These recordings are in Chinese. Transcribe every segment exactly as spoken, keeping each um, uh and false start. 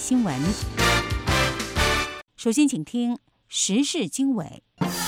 新闻。首先，请听时事经纬。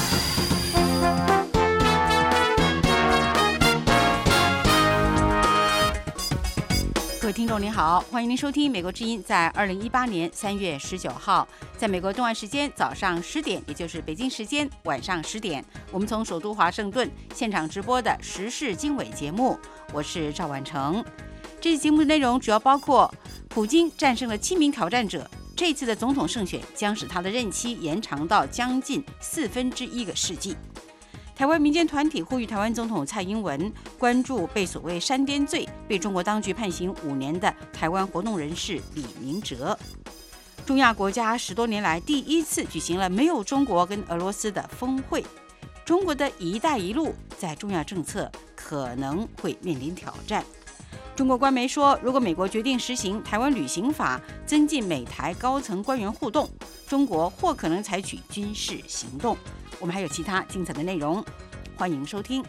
各位听众您好，欢迎您收听美国之音在二零一八年三月十九号，在美国东岸时间早上十点，也就是北京时间晚上十点，我们从首都华盛顿现场直播的时事经纬节目，我是赵婉成。这期节目的内容主要包括普京战胜了七名挑战者，这次的总统胜选将使他的任期延长到将近四分之一个世纪。台湾民间团体呼吁台湾总统蔡英文关注被所谓煽颠罪被中国当局判刑五年的台湾活动人士李明哲。中亚国家十多年来第一次举行了没有中国跟俄罗斯的峰会，中国的一带一路在中亚政策可能会面临挑战。中国官媒说，如果美国决定实行台湾旅行法，增进美台高层官员互动，中国或可能采取军事行动。我们还有其他精彩的内容，欢迎收听。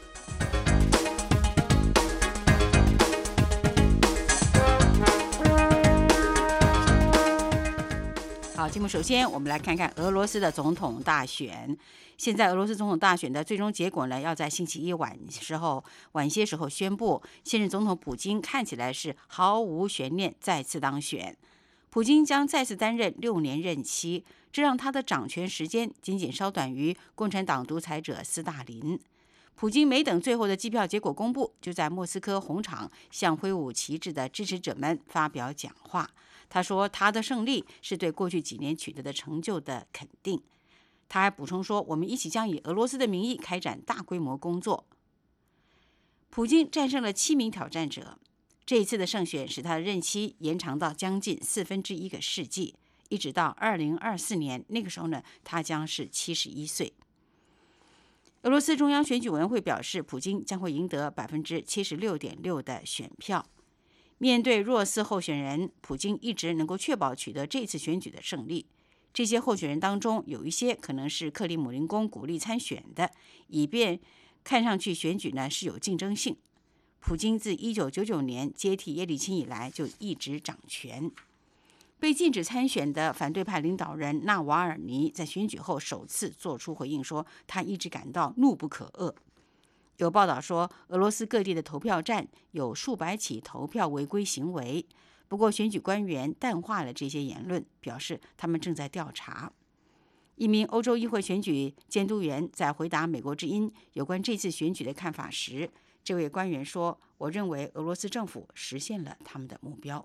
好，节目首先我们来看看俄罗斯的总统大选。现在俄罗斯总统大选的最终结果呢，要在星期一晚时候晚些时候宣布。现任总统普京看起来是毫无悬念再次当选，普京将再次担任六年任期，这让他的掌权时间仅仅稍短于共产党独裁者斯大林。普京没等最后的计票结果公布，就在莫斯科红场向挥舞旗帜的支持者们发表讲话。他说，他的胜利是对过去几年取得的成就的肯定。他还补充说，我们一起将以俄罗斯的名义开展大规模工作。普京战胜了七名挑战者，这一次的胜选使他的任期延长到将近四分之一个世纪，一直到二零二四年，那个时候呢，他将是七十一岁。俄罗斯中央选举委员会表示，普京将会赢得百分之七十六点六的选票。面对弱势候选人，普京一直能够确保取得这次选举的胜利。这些候选人当中，有一些可能是克里姆林宫鼓励参选的，以便看上去选举呢是有竞争性。普京自一九九九年接替叶利钦以来就一直掌权。被禁止参选的反对派领导人纳瓦尔尼在选举后首次做出回应，说他一直感到怒不可遏。有报道说，俄罗斯各地的投票站有数百起投票违规行为，不过选举官员淡化了这些言论，表示他们正在调查。一名欧洲议会选举监督员在回答美国之音有关这次选举的看法时，这位官员说，我认为俄罗斯政府实现了他们的目标。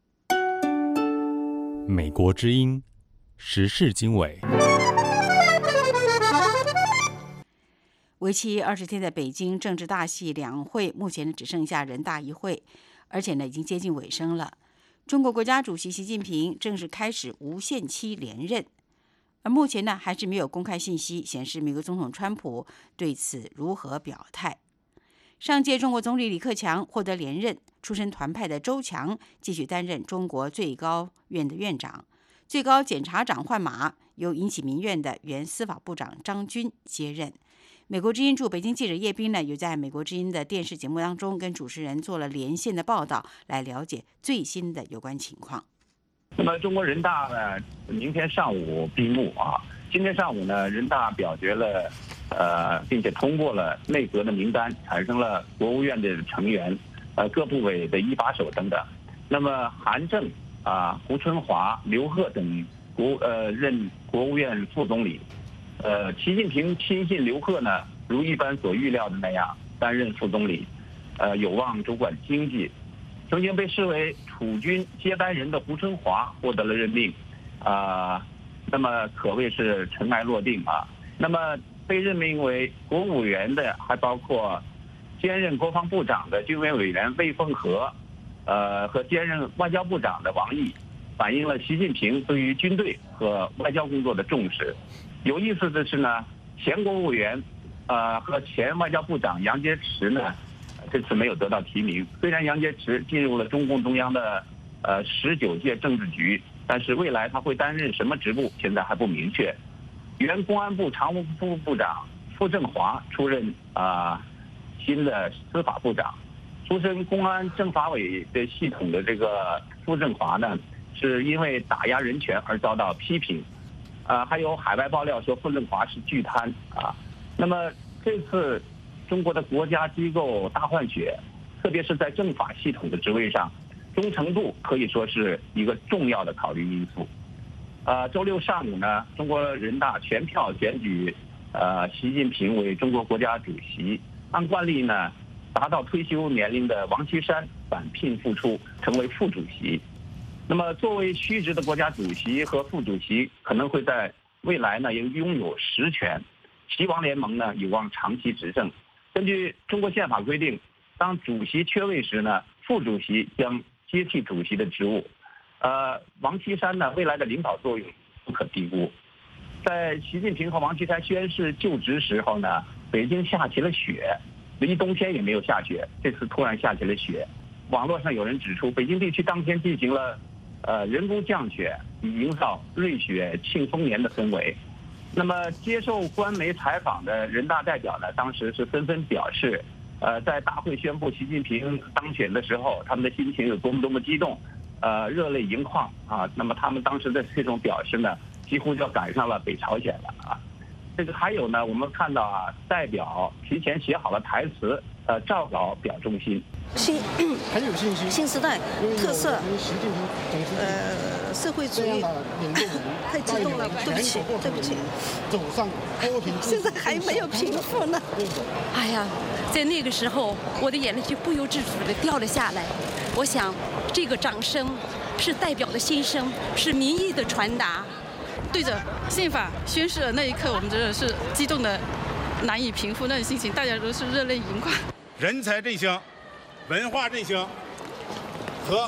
美国之音时事经纬。 为期二十天的北京政治大戏两会，目前只剩下人大一会，而且呢已经接近尾声了。中国国家主席习近平正式开始无限期连任，而目前呢还是没有公开信息显示美国总统川普对此如何表态。上届中国总理李克强获得连任，出身团派的周强继续担任中国最高院的院长，最高检察长换马，由引起民怨的原司法部长张军接任。美国之音驻北京记者叶斌呢，有在美国之音的电视节目当中跟主持人做了连线的报道，来了解最新的有关情况。 那么中国人大呢，明天上午闭幕啊。今天上午呢，人大表决了，呃，并且通过了内阁的名单，产生了国务院的成员，呃，各部委的一把手等等。那么韩正啊、胡春华、刘鹤等国呃任国务院副总理。呃，习近平亲信刘鹤呢，如一般所预料的那样担任副总理，呃，有望主管经济。曾经被视为储君接班人的胡春华获得了任命，啊、呃，那么可谓是尘埃落定啊。那么被任命为国务员的还包括兼任国防部长的军委委员魏凤和，呃，和兼任外交部长的王毅，反映了习近平对于军队和外交工作的重视。有意思的是呢，前国务员，呃和前外交部长杨洁篪呢，这次没有得到提名。虽然杨洁篪进入了中共中央的呃十九届政治局，但是未来他会担任什么职务，现在还不明确。原公安部常务副部长傅政华出任啊、呃、新的司法部长，出身公安政法委的系统的这个傅政华呢， 是因为打压人权而遭到批评，啊，还有海外爆料说傅政华是巨贪啊。那么这次中国的国家机构大换血，特别是在政法系统的职位上，忠诚度可以说是一个重要的考虑因素。呃，周六上午呢，中国人大全票选举呃习近平为中国国家主席。按惯例呢，达到退休年龄的王岐山返聘复出，成为副主席。那么，作为虚职的国家主席和副主席，可能会在未来呢也拥有实权。习王联盟呢有望长期执政。根据中国宪法规定，当主席缺位时呢，副主席将接替主席的职务。呃，王岐山呢未来的领导作用不可低估。在习近平和王岐山宣誓就职时候呢，北京下起了雪，一冬天也没有下雪，这次突然下起了雪。网络上有人指出，北京地区当天进行了呃人工降雪，以营造瑞雪庆丰年的氛围。那么接受官媒采访的人大代表呢，当时是纷纷表示，呃，在大会宣布习近平当选的时候，他们的心情有多么多么激动，呃，热泪盈眶啊。那么他们当时的这种表示呢，几乎就赶上了北朝鲜了啊。这个还有呢，我们看到啊，代表提前写好了台词，呃，照稿表忠心。 新很有信心， 新时代特色， 习近平总书记呃，社会主义，太激动了，对不起，对不起， 走上高频， 现在还没有平复呢。 哎呀，在那个时候，我的眼泪就不由自主地掉了下来。我想，这个掌声是代表的心声，是民意的传达。 对着宪法宣誓的那一刻，我们真的是激动的难以平复那种心情，大家都是热泪盈眶。 人才振兴、文化振兴和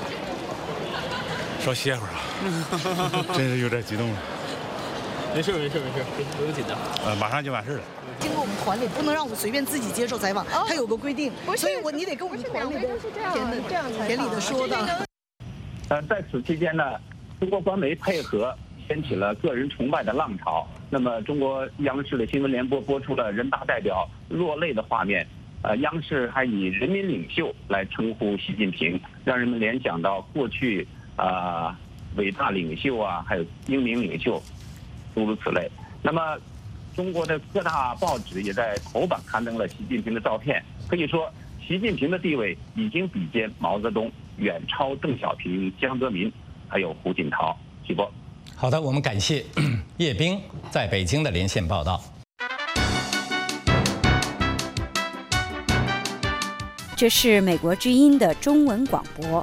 稍歇会儿啊，真是有点激动了。 没事没事没事，不用紧张。 呃，马上就完事了。 经过我们团里，不能让我们随便自己接受采访，它有个规定，所以我你得跟我们团里的田里的说的。 呃，在此期间呢，中国官媒配合掀起了个人崇拜的浪潮。那么，中国央视的新闻联播播出了人大代表落泪的画面。呃，央视还以人民领袖来称呼习近平，让人们联想到过去啊、呃、伟大领袖啊，还有英明领袖，诸如此类。那么，中国的各大报纸也在头版刊登了习近平的照片。可以说，习近平的地位已经比肩毛泽东，远超邓小平、江泽民，还有胡锦涛。徐波。 好的，我们感谢叶冰在北京的连线报道。 这是美国之音的中文广播。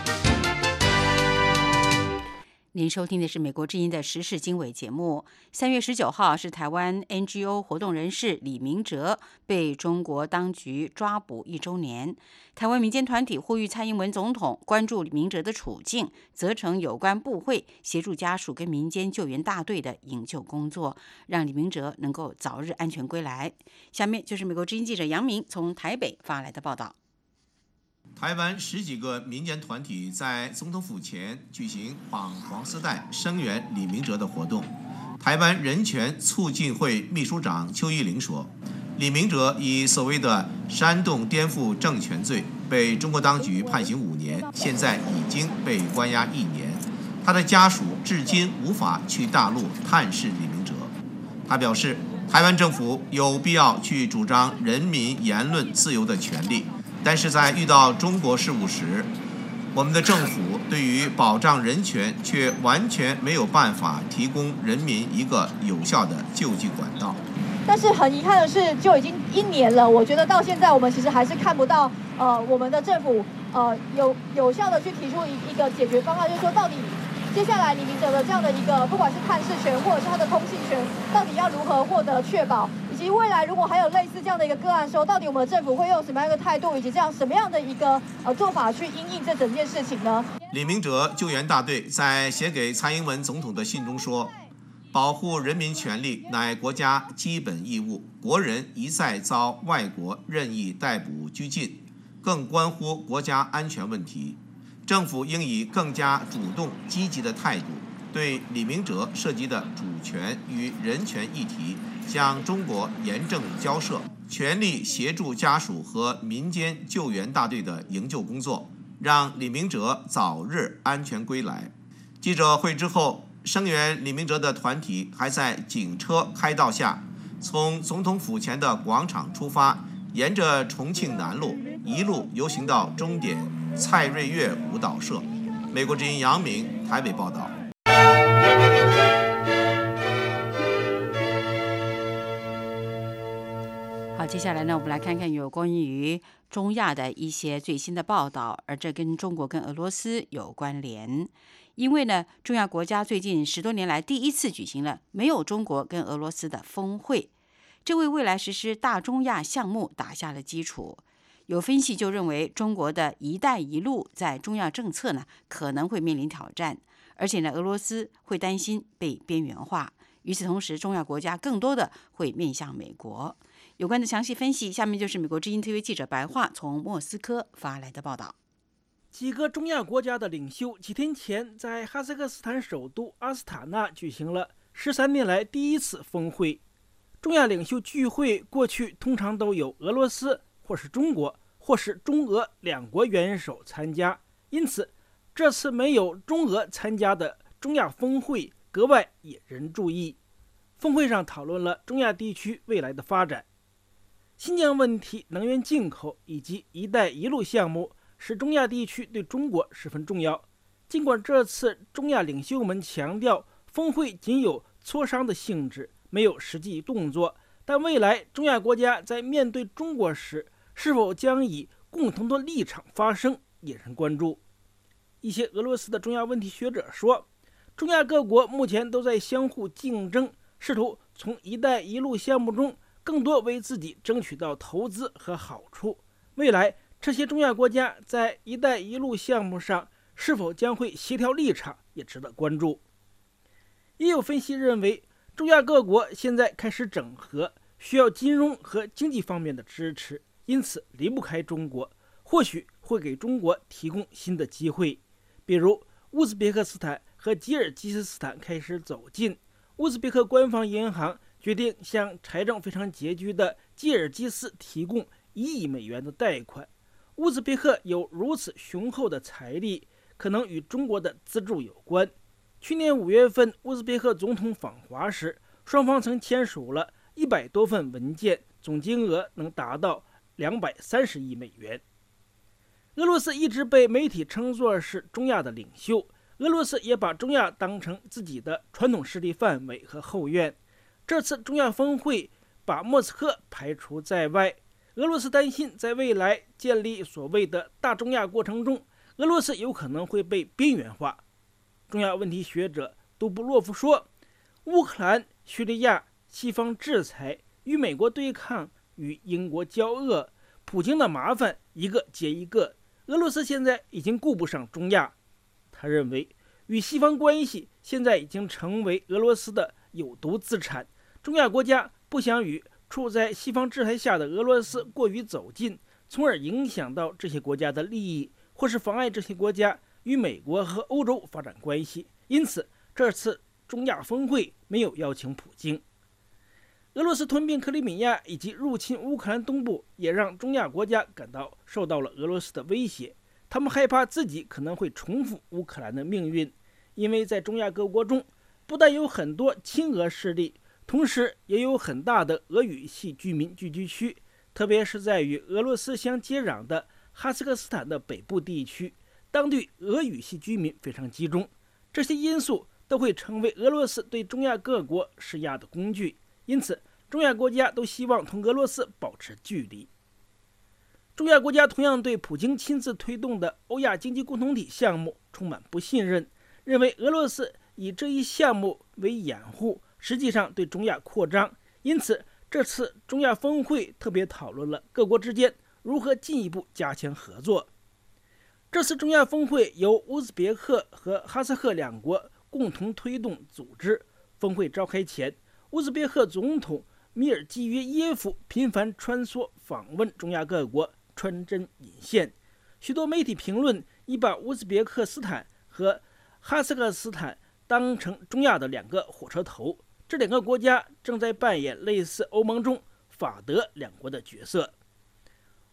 您收听的是美国之音的时事经纬节目。三月十九号是台湾 N G O 活动人士李明哲被中国当局抓捕一周年。台湾民间团体呼吁蔡英文总统关注李明哲的处境，责成有关部会协助家属跟民间救援大队的营救工作，让李明哲能够早日安全归来。下面就是美国之音记者杨明从台北发来的报道。 台湾十几个民间团体在总统府前举行绑黄丝带声援李明哲的活动。台湾人权促进会秘书长邱玉玲说，李明哲以所谓的煽动颠覆政权罪被中国当局判刑五年，现在已经被关押一年，他的家属至今无法去大陆探视李明哲。他表示，台湾政府有必要去主张人民言论自由的权利，但是在遇到中国事务时，我们的政府对于保障人权却完全没有办法提供人民一个有效的救济管道。 但是很遗憾的是，就已经一年了，我觉得到现在我们其实还是看不到，呃，我们的政府呃有有效的去提出一一个解决方案，就是说到底接下来李明哲的这样的一个不管是探视权或者是他的通信权，到底要如何获得确保？以及未来如果还有类似这样的一个个案的时候，到底我们的政府会用什么样的态度，以及这样什么样的一个呃做法去因应这整件事情呢？ 李明哲救援大队在写给蔡英文总统的信中说，保护人民权利乃国家基本义务，国人一再遭外国任意逮捕拘禁，更关乎国家安全问题。政府应以更加主动积极的态度，对李明哲涉及的主权与人权议题向中国严正交涉，全力协助家属和民间救援大队的营救工作， 让李明哲早日安全归来。记者会之后，声援李明哲的团体还在警车开道下，从总统府前的广场出发，沿着重庆南路一路游行到终点蔡瑞月舞蹈社。美国之音杨明台北报道。 好，接下来呢，我们来看看有关于中亚的一些最新的报道，而这跟中国跟俄罗斯有关联。因为呢，中亚国家最近十多年来第一次举行了没有中国跟俄罗斯的峰会，这为未来实施大中亚项目打下了基础。有分析就认为，中国的一带一路在中亚政策呢可能会面临挑战，而且呢，俄罗斯会担心被边缘化。与此同时，中亚国家更多的会面向美国。有关的详细分析，下面就是美国之音 T V 记者白桦从莫斯科发来的报道。 几个中亚国家的领袖几天前在哈萨克斯坦首都阿斯塔纳举行了十三年来第一次峰会。中亚领袖聚会过去通常都有俄罗斯或是中国或是中俄两国元首参加，因此这次没有中俄参加的中亚峰会格外引人注意。峰会上讨论了中亚地区未来的发展，新疆问题、能源进口以及一带一路项目使中亚地区对中国十分重要。尽管这次中亚领袖们强调峰会仅有磋商的性质，没有实际动作，但未来中亚国家在面对中国时是否将以共同的立场发声，引人关注。一些俄罗斯的中亚问题学者说，中亚各国目前都在相互竞争，试图从一带一路项目中更多为自己争取到投资和好处。未来这些中亚国家在一带一路项目上是否将会协调立场，也值得关注。也有分析认为，中亚各国现在开始整合，需要金融和经济方面的支持，因此离不开中国，或许会给中国提供新的机会。比如乌兹别克斯坦和吉尔吉斯斯坦开始走近，乌兹别克官方银行决定向财政非常拮据的吉尔吉斯提供一亿美元的贷款。乌兹别克有如此雄厚的财力，可能与中国的资助有关。去年五月份，乌兹别克总统访华时，双方曾签署了一百多份文件，总金额能达到两百三十亿美元。俄罗斯一直被媒体称作是中亚的领袖，俄罗斯也把中亚当成自己的传统势力范围和后院。这次中亚峰会把莫斯科排除在外，俄罗斯担心在未来建立所谓的大中亚过程中，俄罗斯有可能会被边缘化。中亚问题学者杜布洛夫说，乌克兰、叙利亚、西方制裁、与美国对抗、与英国交恶，普京的麻烦一个接一个，俄罗斯现在已经顾不上中亚。他认为，与西方关系现在已经成为俄罗斯的有毒资产，中亚国家不想与处在西方制裁下的俄罗斯过于走近，从而影响到这些国家的利益，或是妨碍这些国家与美国和欧洲发展关系。因此，这次中亚峰会没有邀请普京。俄罗斯吞并克里米亚以及入侵乌克兰东部，也让中亚国家感到受到了俄罗斯的威胁。他们害怕自己可能会重复乌克兰的命运，因为在中亚各国中，不但有很多亲俄势力，同时也有很大的俄语系居民聚居区，特别是在与俄罗斯相接壤的哈萨克斯坦的北部地区，当地俄语系居民非常集中。这些因素都会成为俄罗斯对中亚各国施压的工具，因此中亚国家都希望同俄罗斯保持距离。中亚国家同样对普京亲自推动的欧亚经济共同体项目充满不信任，认为俄罗斯以这一项目为掩护，实际上对中亚扩张。因此这次中亚峰会特别讨论了各国之间如何进一步加强合作。这次中亚峰会由乌兹别克和哈萨克两国共同推动组织。峰会召开前，乌兹别克总统米尔基约耶夫频繁穿梭访问中亚各国，穿针引线。许多媒体评论已把乌兹别克斯坦和哈萨克斯坦当成中亚的两个火车头，这两个国家正在扮演类似欧盟中法德两国的角色。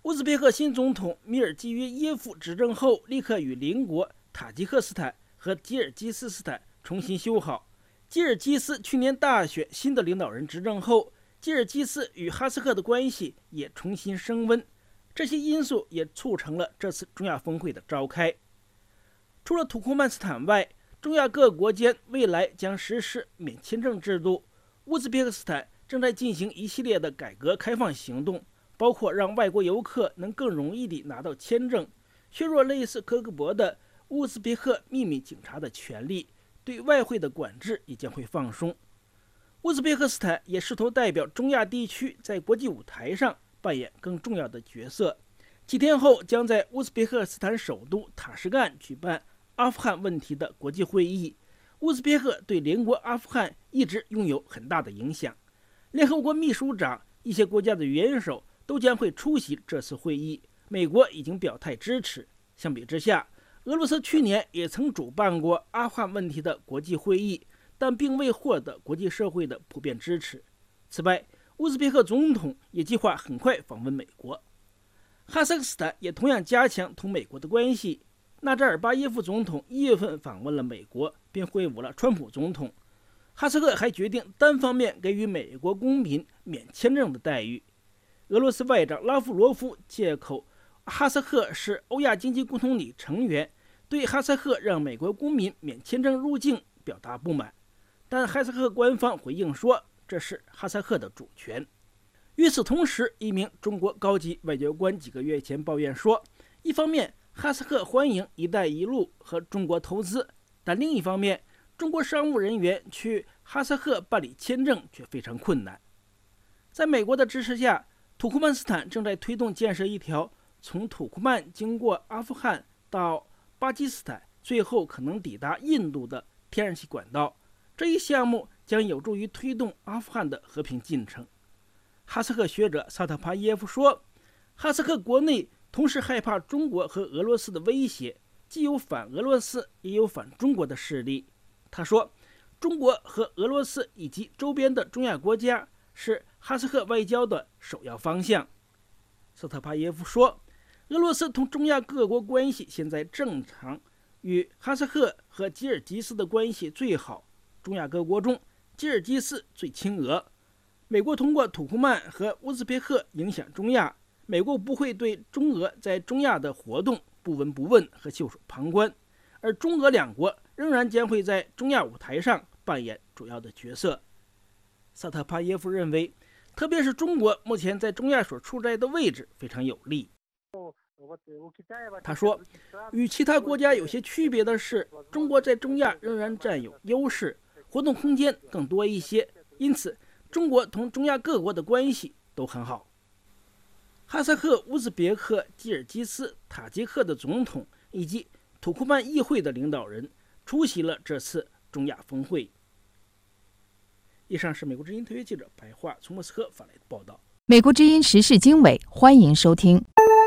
乌兹别克新总统米尔基约耶夫执政后，立刻与邻国塔吉克斯坦和吉尔吉斯斯坦重新修好。吉尔吉斯去年大选新的领导人执政后，吉尔吉斯与哈萨克的关系也重新升温，这些因素也促成了这次中亚峰会的召开。除了土库曼斯坦外，中亚各国间未来将实施免签证制度。乌兹别克斯坦正在进行一系列的改革开放行动，包括让外国游客能更容易地拿到签证，削弱类似科格勃的乌兹别克秘密警察的权利，对外汇的管制也将会放松。乌兹别克斯坦也试图代表中亚地区在国际舞台上扮演更重要的角色。几天后将在乌兹别克斯坦首都塔什干举办阿富汗问题的国际会议。乌兹别克对邻国阿富汗一直拥有很大的影响，联合国秘书长、一些国家的元首都将会出席这次会议，美国已经表态支持。相比之下，俄罗斯去年也曾主办过阿富汗问题的国际会议，但并未获得国际社会的普遍支持。此外，乌兹别克总统也计划很快访问美国。哈萨克斯坦也同样加强同美国的关系。纳扎尔巴耶夫总统一月份访问了美国，并会晤了川普总统。哈萨克还决定单方面给予美国公民免签证的待遇。俄罗斯外长拉夫罗夫借口哈萨克是欧亚经济共同体成员，对哈萨克让美国公民免签证入境表达不满，但哈萨克官方回应说这是哈萨克的主权。与此同时，一名中国高级外交官几个月前抱怨说，一方面哈萨克欢迎“一带一路”和中国投资，但另一方面，中国商务人员去哈萨克办理签证却非常困难。在美国的支持下，土库曼斯坦正在推动建设一条从土库曼经过阿富汗到巴基斯坦，最后可能抵达印度的天然气管道。这一项目将有助于推动阿富汗的和平进程。哈萨克学者萨特帕耶夫说，哈萨克国内同时害怕中国和俄罗斯的威胁，既有反俄罗斯也有反中国的势力。他说，中国和俄罗斯以及周边的中亚国家是哈萨克外交的首要方向。萨特帕耶夫说，俄罗斯同中亚各国关系现在正常，与哈萨克和吉尔吉斯的关系最好，中亚各国中吉尔吉斯最亲俄。美国通过土库曼和乌兹别克影响中亚，美国不会对中俄在中亚的活动不闻不问和袖手旁观，而中俄两国仍然将会在中亚舞台上扮演主要的角色。萨特帕耶夫认为，特别是中国目前在中亚所处在的位置非常有利。他说，与其他国家有些区别的是，中国在中亚仍然占有优势，活动空间更多一些，因此中国同中亚各国的关系都很好。哈萨克、乌兹别克、吉尔吉斯、塔吉克的总统以及土库曼议会的领导人出席了这次中亚峰会。以上是美国之音特约记者白桦从莫斯科发来的报道。 美国之音时事经纬，欢迎收听。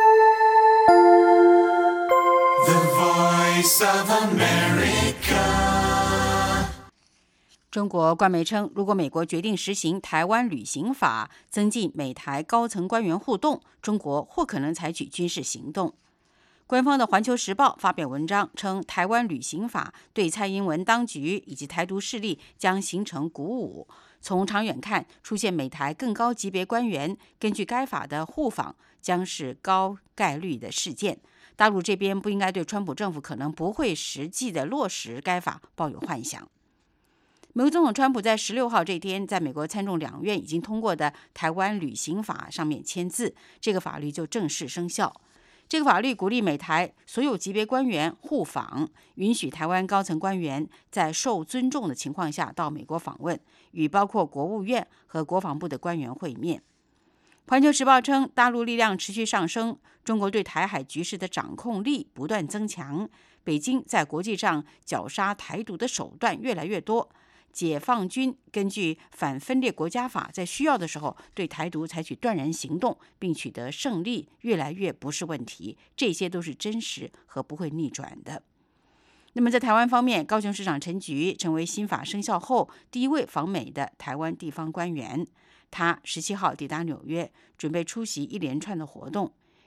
The Voice of America。 中国官媒称，如果美国决定实行台湾旅行法，增进美台高层官员互动，中国或可能采取军事行动。官方的《环球时报》发表文章称，台湾旅行法对蔡英文当局以及台独势力将形成鼓舞。从长远看，出现美台更高级别官员根据该法的互访，将是高概率的事件。大陆这边不应该对川普政府可能不会实际的落实该法抱有幻想。美国总统川普在十六号这天，在美国参众两院已经通过的台湾旅行法上面签字，这个法律就正式生效。这个法律鼓励美台所有级别官员互访，允许台湾高层官员在受尊重的情况下到美国访问，与包括国务院和国防部的官员会面。环球时报称，大陆力量持续上升，中国对台海局势的掌控力不断增强，北京在国际上绞杀台独的手段越来越多。解放军根据反分裂国家法，在需要的时候对台独采取断然行动，并取得胜利，越来越不是问题。这些都是真实和不会逆转的。那么在台湾方面，高雄市长陈菊成为新法生效后第一位访美的台湾地方官员。他十七号抵达纽约，准备出席一连串的活动。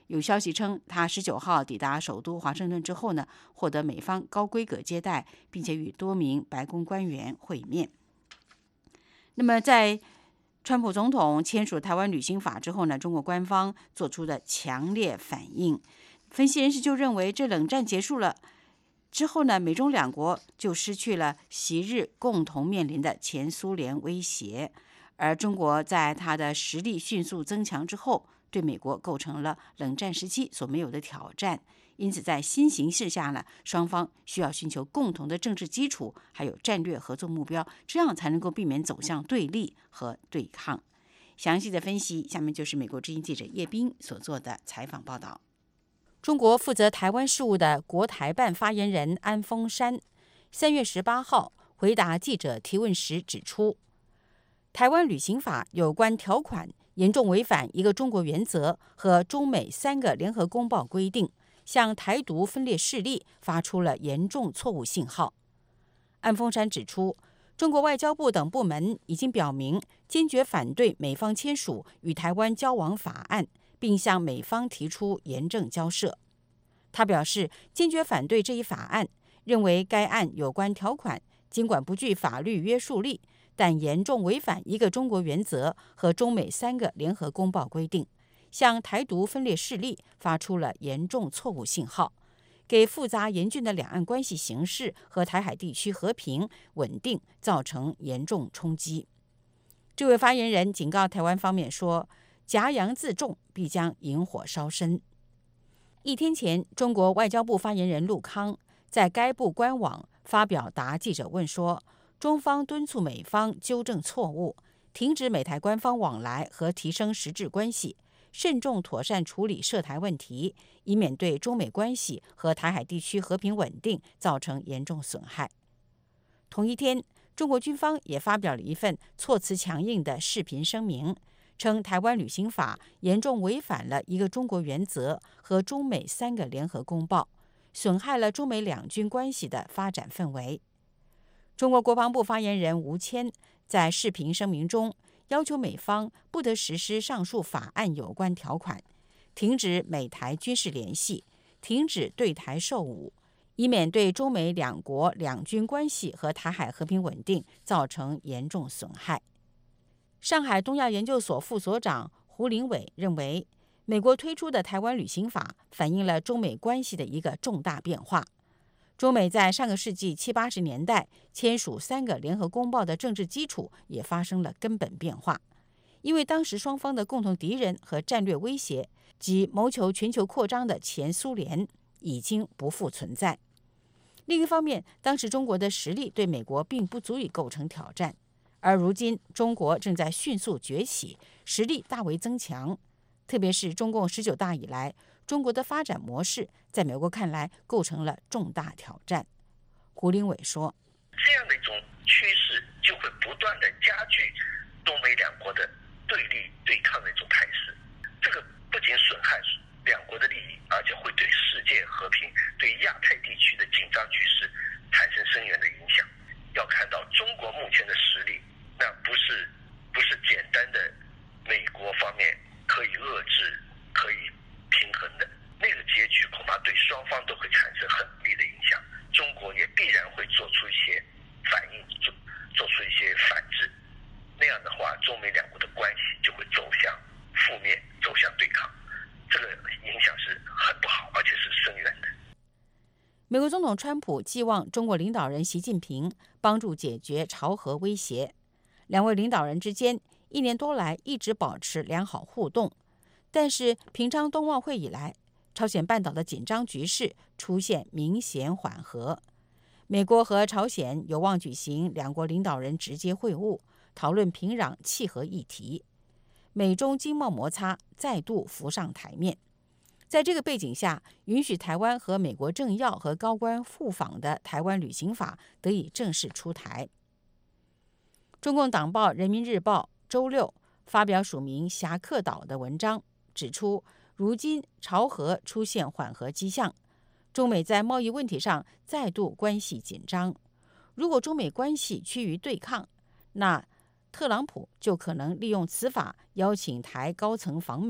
有消息称，他十九号抵达首都华盛顿之后呢，获得美方高规格接待，并且与多名白宫官员会面。那么，在川普总统签署台湾旅行法之后呢，中国官方做出了强烈反应。分析人士就认为，这冷战结束了之后呢，美中两国就失去了昔日共同面临的前苏联威胁，而中国在它的实力迅速增强之后，对美国构成了冷战时期所没有的挑战。因此，在新形势下呢，双方需要寻求共同的政治基础，还有战略合作目标，这样才能够避免走向对立和对抗。详细的分析，下面就是美国之音记者叶斌所做的采访报道。中国负责台湾事务的国台办发言人安峰山三月十八号回答记者提问时指出，台湾旅行法有关条款严重违反一个中国原则和中美三个联合公报规定，向台独分裂势力发出了严重错误信号。安峰山指出，中国外交部等部门已经表明坚决反对美方签署与台湾交往法案，并向美方提出严正交涉。他表示，坚决反对这一法案，认为该案有关条款尽管不具法律约束力，但严重违反一个中国原则和中美三个联合公报规定，向台独分裂势力发出了严重错误信号，给复杂严峻的两岸关系形势和台海地区和平稳定造成严重冲击。这位发言人警告台湾方面说，夹洋自重必将引火烧身。一天前，中国外交部发言人陆康在该部官网发表答记者问说，中方敦促美方纠正错误，停止美台官方往来和提升实质关系，慎重妥善处理涉台问题，以免对中美关系和台海地区和平稳定造成严重损害。同一天，中国军方也发表了一份措辞强硬的视频声明，称台湾旅行法严重违反了一个中国原则和中美三个联合公报，损害了中美两军关系的发展氛围。中国国防部发言人吴谦在视频声明中要求美方不得实施上述法案有关条款，停止美台军事联系，停止对台售武，以免对中美两国两军关系和台海和平稳定造成严重损害。上海东亚研究所副所长胡林伟认为，美国推出的台湾旅行法反映了中美关系的一个重大变化。中美在上个世纪七八十年代签署三个联合公报的政治基础也发生了根本变化，因为当时双方的共同敌人和战略威胁及谋求全球扩张的前苏联已经不复存在。另一方面，当时中国的实力对美国并不足以构成挑战，而如今中国正在迅速崛起，实力大为增强，特别是中共十九大以来，中国的发展模式在美国看来构成了重大挑战。胡林伟说， 这样的一种趋势就会不断的加剧中美两国的对立对抗的一种态势，这个不仅损害两国的利益，而且会对世界和平、对亚太地区的紧张局势产生深远的影响。要看到中国目前的实力，那不是不是简单的美国方面可以遏制、可以平衡的，那个结局恐怕对双方都会产生很不利的影响。中国也必然会做出一些反应，做做出一些反制。那样的话，中美两国的关系就会走向负面，走向对抗。这个影响是很不好，而且是深远的。 美国总统川普寄望中国领导人习近平帮助解决朝核威胁。两位领导人之间一年多来一直保持良好互动，但是平昌冬奥会以来，朝鲜半岛的紧张局势出现明显缓和。美国和朝鲜有望举行两国领导人直接会晤，讨论平壤契合议题。美中经贸摩擦再度浮上台面。在这个背景下，允许台湾和美国政要和高官互访的台湾旅行法得以正式出台。中共党报《人民日报》周六发表署名侠客岛的文章，指出如今朝核出现缓和迹象，中美在贸易问题上再度关系紧张。如果中美关系趋于对抗，那特朗普就可能利用此法邀请台高层访美，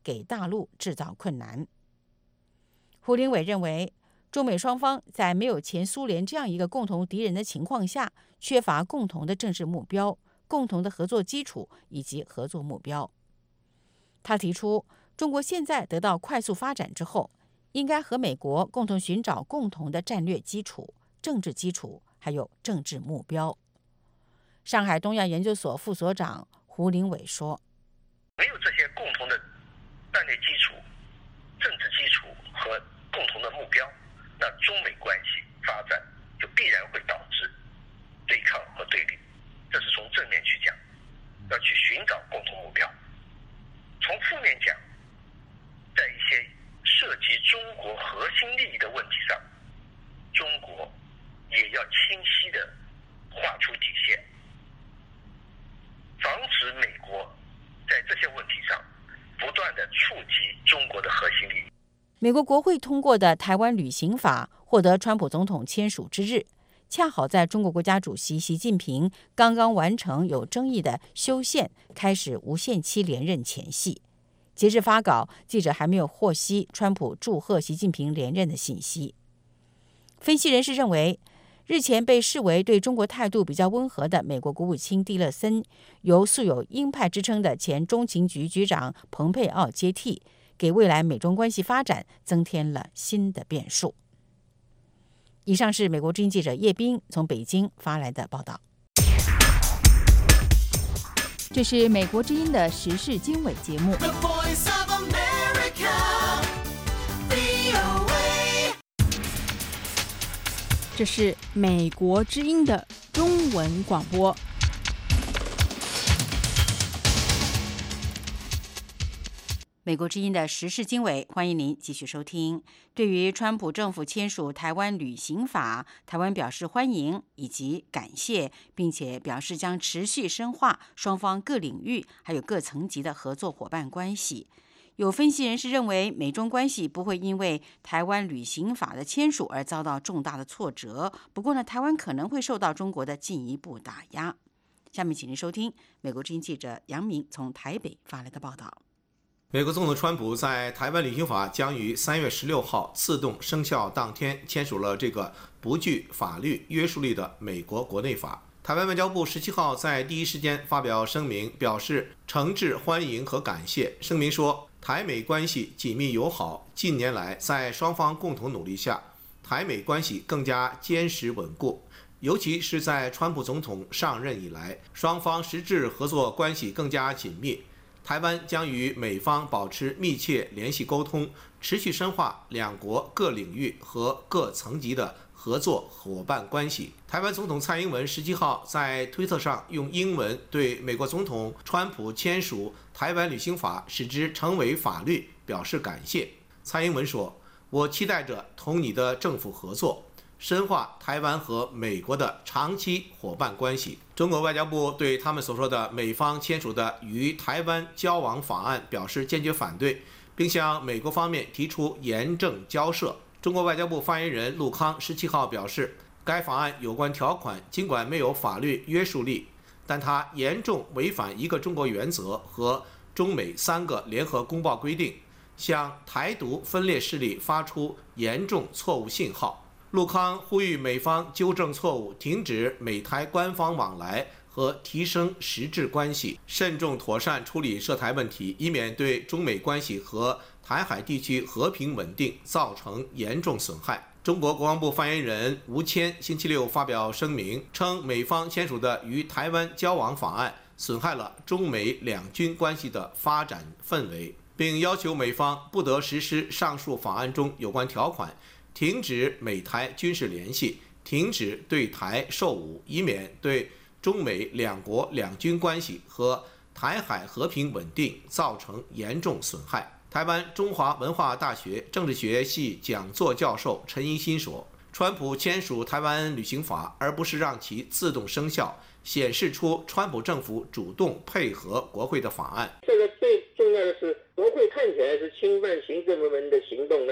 给大陆制造困难。胡林伟认为，中美双方在没有前苏联这样一个共同敌人的情况下，缺乏共同的政治目标、共同的合作基础以及合作目标。他提出，中国现在得到快速发展之后，应该和美国共同寻找共同的战略基础、政治基础，还有政治目标。上海东亚研究所副所长胡林伟说：“ 没有这些共同的战略基础、政治基础和共同的目标，那中美关系发展就必然会导致对抗和对立。这是从正面去讲，要去寻找共同目标；从负面讲，在一些涉及中国核心利益的问题上，中国也要清晰地划出底线，防止美国在这些问题上不断地触及中国的核心利益。” 美国国会通过的台湾旅行法获得川普总统签署之日，恰好在中国国家主席习近平刚刚完成有争议的修宪、开始无限期连任前夕。截至发稿，记者还没有获悉川普祝贺习近平连任的信息。分析人士认为，日前被视为对中国态度比较温和的美国国务卿蒂勒森，由素有鹰派之称的前中情局局长蓬佩奥接替，给未来美中关系发展增添了新的变数。以上是美国之音记者叶斌从北京发来的报道。 这是美国之音的时事经纬节目。 这是美国之音的中文广播。 美国之音的时事经纬，欢迎您继续收听。对于川普政府签署台湾旅行法，台湾表示欢迎以及感谢，并且表示将持续深化双方各领域还有各层级的合作伙伴关系。有分析人士认为，美中关系不会因为台湾旅行法的签署而遭到重大的挫折。不过呢，台湾可能会受到中国的进一步打压。下面请您收听美国之音记者杨明从台北发来的报道。 美国总统川普在台湾旅行法将于三月十六号自动生效当天签署了这个不具法律约束力的美国国内法。台湾外交部十七号在第一时间发表声明，表示诚挚欢迎和感谢。声明说，台美关系紧密友好，近年来在双方共同努力下，台美关系更加坚实稳固。尤其是在川普总统上任以来，双方实质合作关系更加紧密。台湾将与美方保持密切联系沟通，持续深化两国各领域和各层级的合作伙伴关系。台湾总统蔡英文十七号在推特上用英文对美国总统川普签署台湾旅行法使之成为法律表示感谢。蔡英文说：“我期待着同你的政府合作，深化台湾和美国的长期伙伴关系。”中国外交部对他们所说的美方签署的与台湾交往法案表示坚决反对，并向美国方面提出严正交涉。中国外交部发言人陆康十七号表示，该法案有关条款尽管没有法律约束力，但它严重违反一个中国原则和中美三个联合公报规定，向台独分裂势力发出严重错误信号。陆康呼吁美方纠正错误，停止美台官方往来和提升实质关系，慎重妥善处理涉台问题，以免对中美关系和台海地区和平稳定造成严重损害。中国国防部发言人吴谦星期六发表声明，称美方签署的与台湾交往法案损害了中美两军关系的发展氛围，并要求美方不得实施上述法案中有关条款，停止美台军事联系，停止对台售武，以免对中美两国两军关系和台海和平稳定造成严重损害。台湾中华文化大学政治学系讲座教授陈一新说，川普签署台湾旅行法，而不是让其自动生效，显示出川普政府主动配合国会的法案。 这个最重要的是，国会看起来是侵犯行政部门的行动呢，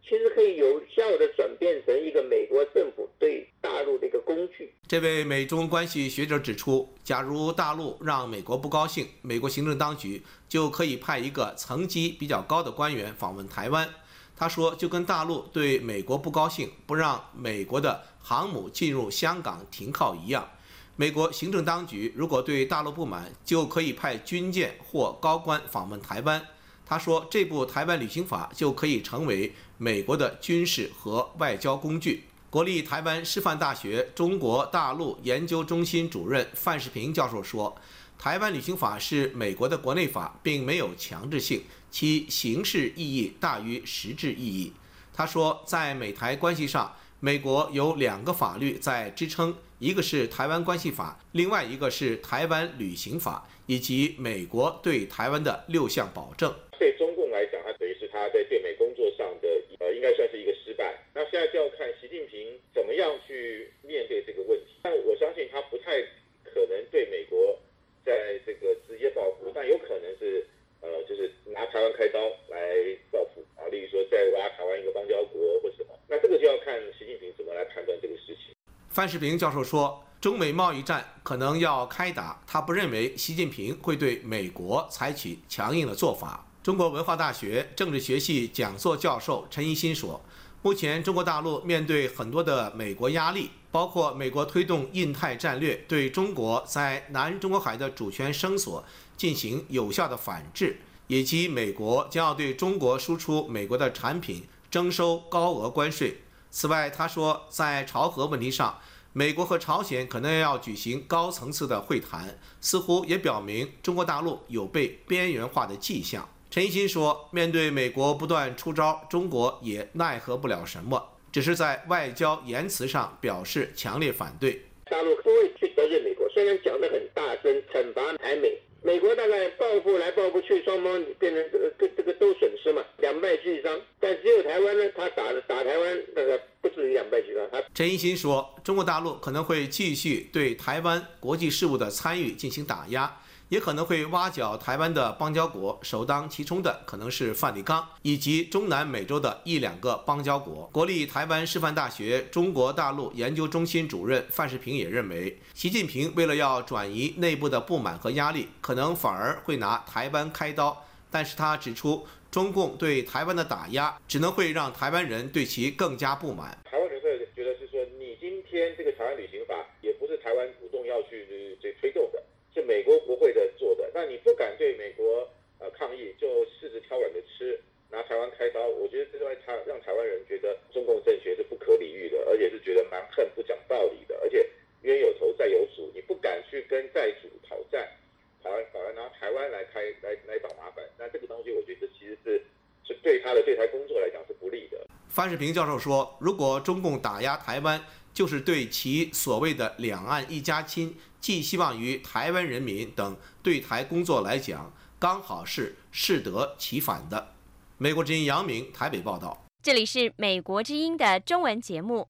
其实可以有效的转变成一个美国政府对大陆的一个工具。 这位美中关系学者指出，假如大陆让美国不高兴，美国行政当局就可以派一个层级比较高的官员访问台湾。他说，就跟大陆对美国不高兴，不让美国的航母进入香港停靠一样。美国行政当局如果对大陆不满，就可以派军舰或高官访问台湾。他说，这部台湾旅行法就可以成为美国的军事和外交工具。国立台湾师范大学中国大陆研究中心主任范世平教授说，台湾旅行法是美国的国内法，并没有强制性，其形式意义大于实质意义。他说，在美台关系上，美国有两个法律在支撑，一个是台湾关系法，另外一个是台湾旅行法，以及美国对台湾的六项保证。 对中共来讲，它等于是他在对美工作上的呃，应该算是一个失败。那现在就要看习近平怎么样去面对这个问题。但我相信他不太可能对美国在这个直接报复，但有可能是呃，就是拿台湾开刀来报复啊，例如说再挖台湾一个邦交国或什么。那这个就要看习近平怎么来判断这个事情。 范世平教授说，中美贸易战可能要开打，他不认为习近平会对美国采取强硬的做法。中国文化大学政治学系讲座教授陈一新说，目前中国大陆面对很多的美国压力，包括美国推动印太战略，对中国在南中国海的主权声索进行有效的反制，以及美国将要对中国输出美国的产品征收高额关税。此外，他说，在朝核问题上，美国和朝鲜可能要举行高层次的会谈，似乎也表明中国大陆有被边缘化的迹象。陈一新说，面对美国不断出招，中国也奈何不了什么，只是在外交言辞上表示强烈反对。 大陆不会去得罪美国，虽然讲得很大声，惩罚台美，美国大概报复来报复去，双方变成这个这个都损失嘛，两败俱伤。但只有台湾呢，他打打台湾那个不至于两败俱伤。他陈一新说，中国大陆可能会继续对台湾国际事务的参与进行打压，也可能会挖角台湾的邦交国，首当其冲的可能是梵蒂冈以及中南美洲的一两个邦交国。国立台湾师范大学中国大陆研究中心主任范世平也认为，习近平为了要转移内部的不满和压力，可能反而会拿台湾开刀。但是他指出，中共对台湾的打压只能会让台湾人对其更加不满。 台湾人会觉得是说，你今天这个台湾旅行法也不是台湾主动要去这推动的，是美国国会的做的，那你不敢对美国呃抗议，就柿子挑软的吃，拿台湾开刀，我觉得这会他让台湾人觉得中共政权是不可理喻的，而且是觉得蛮横不讲道理的，而且冤有头债有主，你不敢去跟债主讨债，台湾反而拿台湾来开来来找麻烦，那这个东西我觉得其实是是对他的对台工作来讲是不利的。 范世平教授说，如果中共打压台湾，就是对其所谓的两岸一家亲寄希望于台湾人民等对台工作来讲，刚好是适得其反的。美国之音杨明台北报道。 这里是美国之音的中文节目。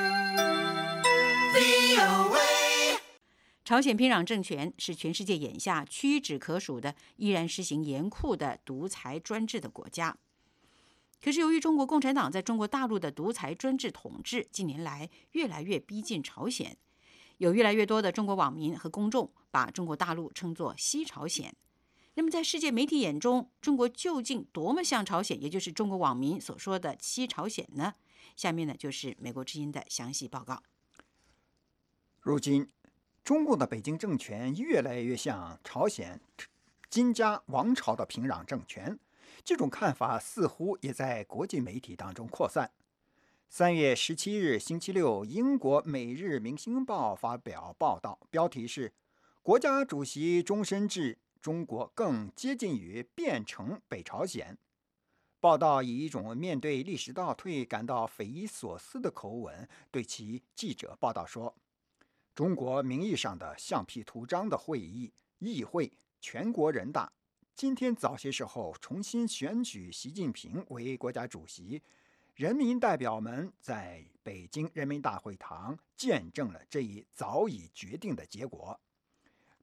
朝鲜平壤政权是全世界眼下屈指可数的依然实行严酷的独裁专制的国家。可是由于中国共产党在中国大陆的独裁专制统治近年来越来越逼近朝鲜，有越来越多的中国网民和公众把中国大陆称作西朝鲜。那么在世界媒体眼中，中国究竟多么像朝鲜，也就是中国网民所说的西朝鲜呢？下面呢就是美国之音的详细报告。 如今中共的北京政权越来越像朝鲜金家王朝的平壤政权，这种看法似乎也在国际媒体当中扩散。三月十七日星期六，英国《每日明星报》发表报道，标题是“国家主席终身制，中国更接近于变成北朝鲜”。报道以一种面对历史倒退感到匪夷所思的口吻对其记者报道说，中国名义上的橡皮图章的会议、议会、全国人大今天早些时候重新选举习近平为国家主席，人民代表们在北京人民大会堂见证了这一早已决定的结果。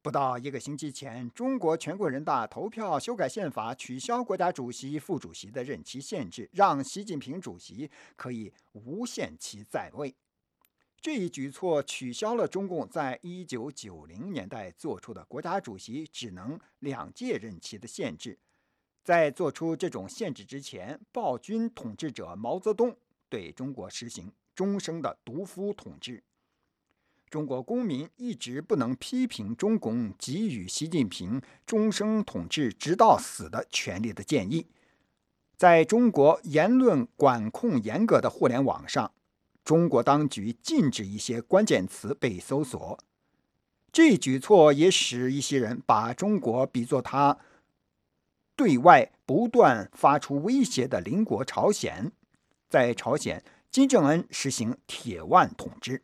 不到一个星期前，中国全国人大投票修改宪法，取消国家主席、副主席的任期限制，让习近平主席可以无限期在位。这一举措取消了中共在一九九零年代做出的国家主席只能两届任期的限制。在做出这种限制之前，暴君统治者毛泽东对中国实行终生的独夫统治。中国公民一直不能批评中共给予习近平终生统治直到死的权利的建议。在中国言论管控严格的互联网上，中国当局禁止一些关键词被搜索。这一举措也使一些人把中国比作他对外不断发出威胁的邻国朝鲜。在朝鲜，金正恩实行铁腕统治。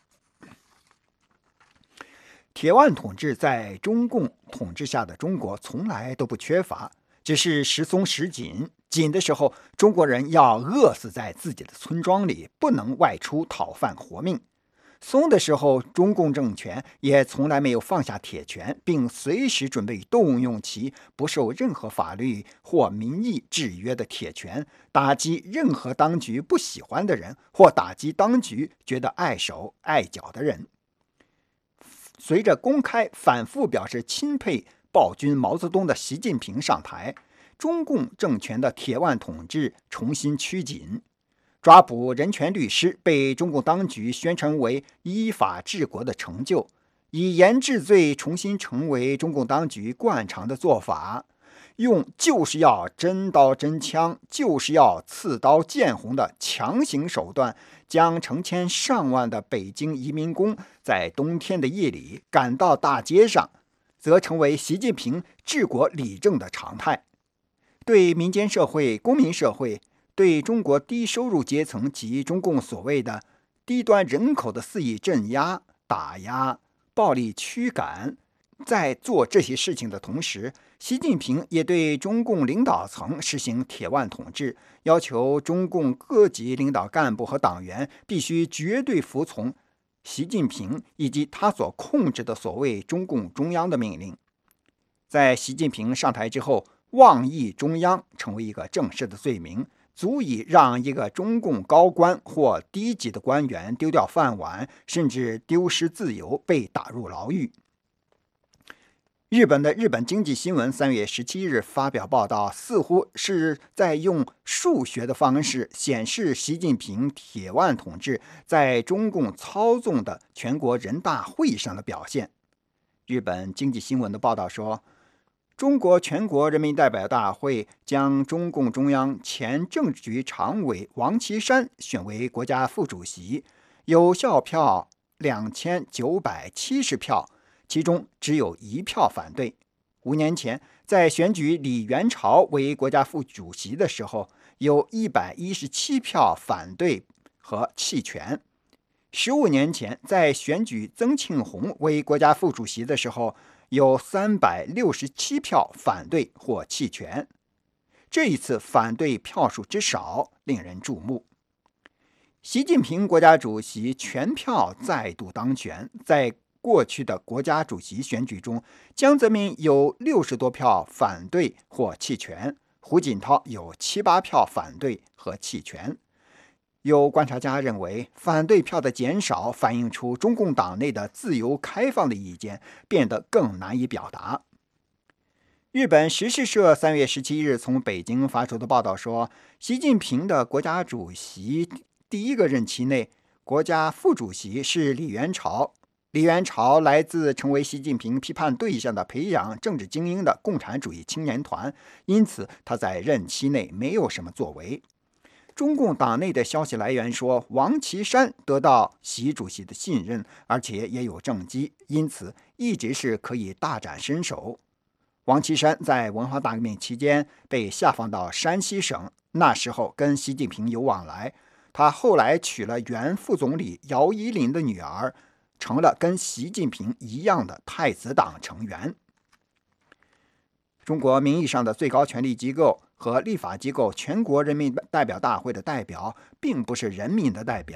铁腕统治在中共统治下的中国从来都不缺乏，只是时松时紧。紧的时候，中国人要饿死在自己的村庄里，不能外出讨饭活命；松的时候，中共政权也从来没有放下铁拳，并随时准备动用其不受任何法律或民意制约的铁拳，打击任何当局不喜欢的人，或打击当局觉得碍手碍脚的人。随着公开反复表示钦佩暴君毛泽东的习近平上台，中共政权的铁腕统治重新趋紧。抓捕人权律师被中共当局宣称为依法治国的成就，以言治罪重新成为中共当局惯常的做法，用就是要真刀真枪，就是要刺刀见红的强行手段，将成千上万的北京移民工在冬天的夜里赶到大街上，则成为习近平治国理政的常态。对民间社会、公民社会，对中国低收入阶层及中共所谓的低端人口的肆意镇压、打压、暴力驱赶，在做这些事情的同时，习近平也对中共领导层实行铁腕统治，要求中共各级领导干部和党员必须绝对服从习近平以及他所控制的所谓中共中央的命令。在习近平上台之后，妄议中央成为一个正式的罪名，足以让一个中共高官或低级的官员丢掉饭碗，甚至丢失自由，被打入牢狱。日本的日本经济新闻三月十七日发表报道，似乎是在用数学的方式显示习近平铁腕统治在中共操纵的全国人大会议上的表现。日本经济新闻的报道说，中国全国人民代表大会将中共中央前政治局常委王岐山选为国家副主席，有效票两千九百七十票，其中只有一票反对。五年前，在选举李元朝为国家副主席的时候，有一百一十七票反对和弃权。十五年前，在选举曾庆红为国家副主席的时候，有三百六十七票反对或弃权。这一次反对票数之少，令人注目。习近平国家主席全票再度当选，在过去的国家主席选举中，江泽民有六十多票反对或弃权，胡锦涛有七八票反对和弃权。有观察家认为，反对票的减少反映出中共党内的自由开放的意见变得更难以表达。日本时事社三月十七日从北京发出的报道说，习近平的国家主席第一个任期内，国家副主席是李元朝。李元朝来自成为习近平批判对象的培养政治精英的共产主义青年团，因此他在任期内没有什么作为。中共党内的消息来源说，王岐山得到习主席的信任，而且也有政绩，因此一直是可以大展身手。王岐山在文化大革命期间被下放到山西省，那时候跟习近平有往来。他后来娶了原副总理姚依林的女儿，成了跟习近平一样的太子党成员。中国名义上的最高权力机构和立法机构全国人民代表大会的代表并不是人民的代表，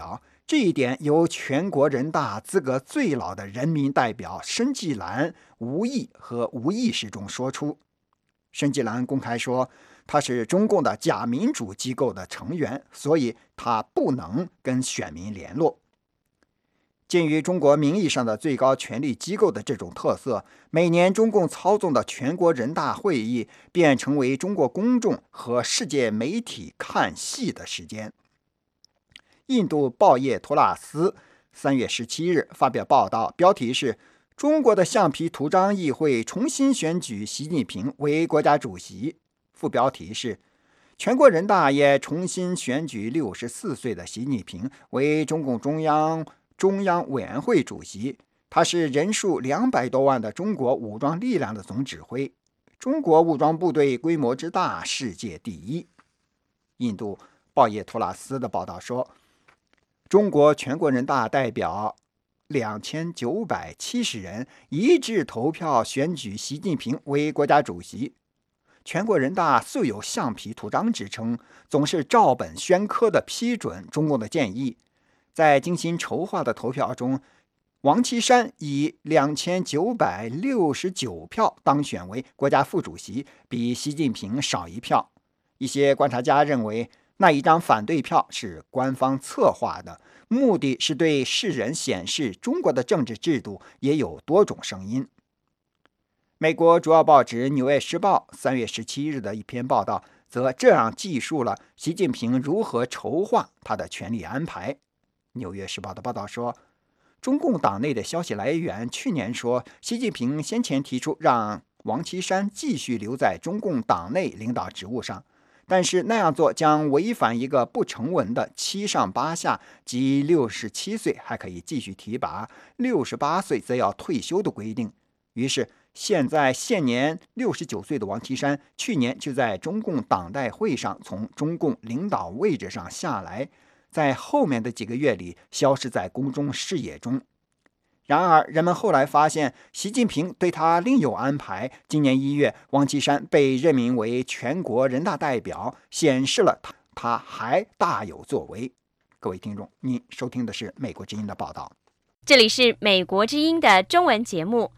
这一点由全国人大资格最老的人民代表申纪兰无意和无意识中说出。申纪兰公开说，他是中共的假民主机构的成员，所以他不能跟选民联络。鉴于中国名义上的最高权力机构的这种特色，每年中共操纵的全国人大会议便成为中国公众和世界媒体看戏的时间。印度报业托拉斯三月十七日发表报道，标题是中国的橡皮图章议会重新选举习近平为国家主席，副标题是全国人大也重新选举六十四岁的习近平为中共中央中央委员会主席，他是人数两百多万的中国武装力量的总指挥，中国武装部队规模之大，世界第一。印度报业托拉斯的报道说，中国全国人大代表两千九百七十人一致投票选举习近平为国家主席。全国人大素有橡皮图章之称，总是照本宣科地批准中共的建议。在精心筹划的投票中，王岐山以两千九百六十九票当选为国家副主席，比习近平少一票。一些观察家认为，那一张反对票是官方策划的，目的是对世人显示中国的政治制度也有多种声音。美国主要报纸《纽约时报》三月十七日的一篇报道则这样记述了习近平如何筹划他的权力安排。《纽约时报》的报道说，中共党内的消息来源去年说，习近平先前提出让王岐山继续留在中共党内领导职务上，但是那样做将违反一个不成文的七上八下，即六十七岁还可以继续提拔，六十八岁则要退休的规定。于是现在现年六十九岁的王岐山去年就在中共党代会上从中共领导位置上下来，在后面的几个月里消失在公众视野中。然而人们后来发现，习近平对他另有安排。今年一月，王岐山被任命为全国人大代表，显示了他他还大有作为。各位听众，您收听的是美国之音的报道。 这里是美国之音的中文节目。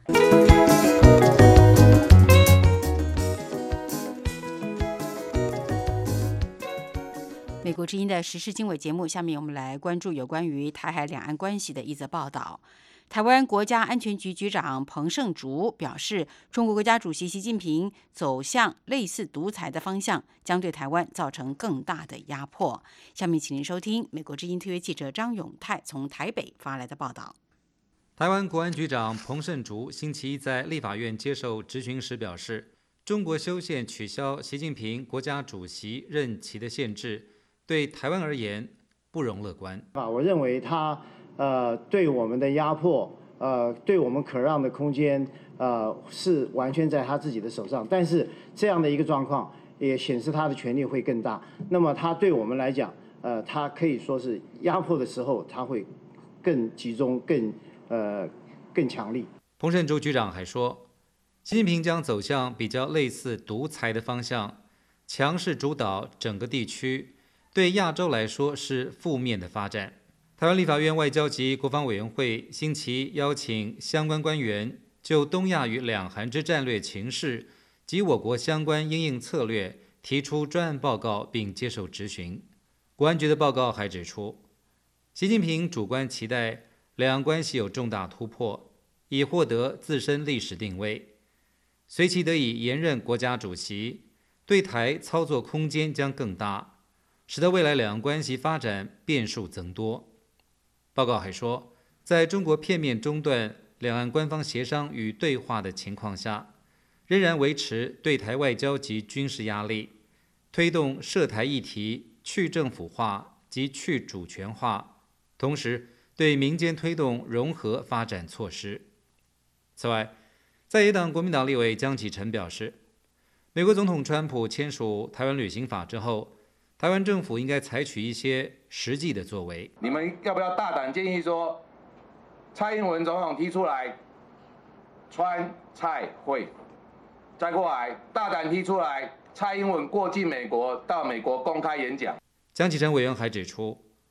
美国之音的时事经纬节目，下面我们来关注有关于台海两岸关系的一则报道。台湾国家安全局局长彭胜竹表示，中国国家主席习近平走向类似独裁的方向，将对台湾造成更大的压迫。下面请您收听美国之音特约记者张永泰从台北发来的报道。 台湾国安局长彭胜竹星期一在立法院接受质询时表示，中国修宪取消习近平国家主席任期的限制，对台湾而言不容乐观。 我认为他呃对我们的压迫，呃对我们可让的空间，呃是完全在他自己的手上。但是这样的一个状况也显示他的权力会更大。那么他对我们来讲，呃他可以说是压迫的时候，他会更集中、更呃更强力。 彭胜竹局长还说，习近平将走向比较类似独裁的方向，强势主导整个地区。对亚洲来说是负面的发展。台湾立法院外交及国防委员会星期一邀请相关官员就东亚与两韩之战略情势及我国相关因应策略提出专案报告，并接受质询。国安局的报告还指出，习近平主观期待两岸关系有重大突破，以获得自身历史定位，随其得以延任国家主席，对台操作空间将更大，使得未来两岸关系发展变数增多。报告还说，在中国片面中断两岸官方协商与对话的情况下，仍然维持对台外交及军事压力，推动涉台议题去政府化及去主权化，同时对民间推动融合发展措施。此外，在野党国民党立委江启臣表示，美国总统川普签署台湾旅行法之后，台湾政府应该采取一些实际的作为。 你们要不要大胆建议说，蔡英文总统提出来，川蔡会，再过来大胆提出来，蔡英文过境美国，到美国公开演讲。 江启臣委员还指出，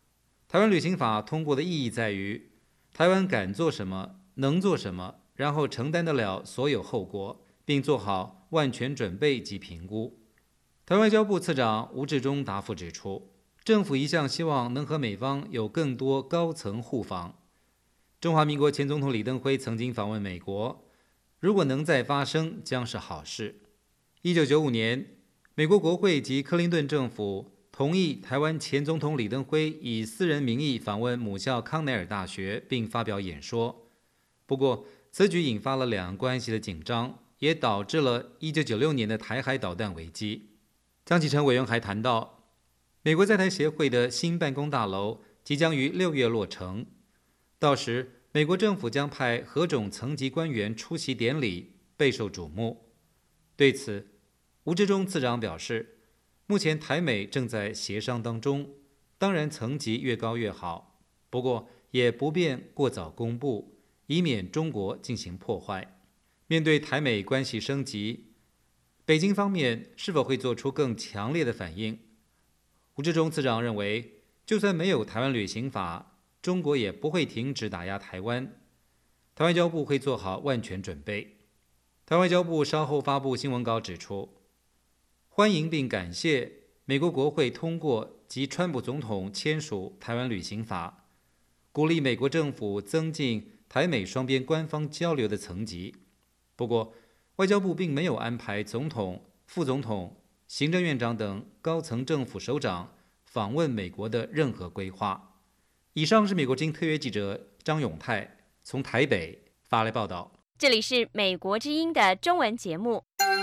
台湾旅行法通过的意义在于，台湾敢做什么，能做什么，然后承担得了所有后果，并做好万全准备及评估。台湾外交部次长吴志忠答复指出，政府一向希望能和美方有更多高层互访。中华民国前总统李登辉曾经访问美国，如果能再发生，将是好事。一九九五年，美国国会及克林顿政府同意台湾前总统李登辉以私人名义访问母校康奈尔大学，并发表演说。不过，此举引发了两岸关系的紧张，也导致了一九九六年的台海导弹危机。江启臣委员还谈到，美国在台协会的新办公大楼即将于六月落成，到时美国政府将派何种层级官员出席典礼，备受瞩目。对此，吴志忠次长表示，目前台美正在协商当中，当然层级越高越好，不过也不便过早公布，以免中国进行破坏。面对台美关系升级，北京方面是否会做出更强烈的反应？吴志忠次长认为，就算没有台湾旅行法，中国也不会停止打压台湾。台湾外交部会做好万全准备。台湾外交部稍后发布新闻稿指出，欢迎并感谢美国国会通过及川普总统签署台湾旅行法，鼓励美国政府增进台美双边官方交流的层级。不过，外交部并没有安排总统、副总统、行政院长等高层政府首长访问美国的任何规划。以上是美国之音特约记者张永泰从台北发来报道。 这里是美国之音的中文节目。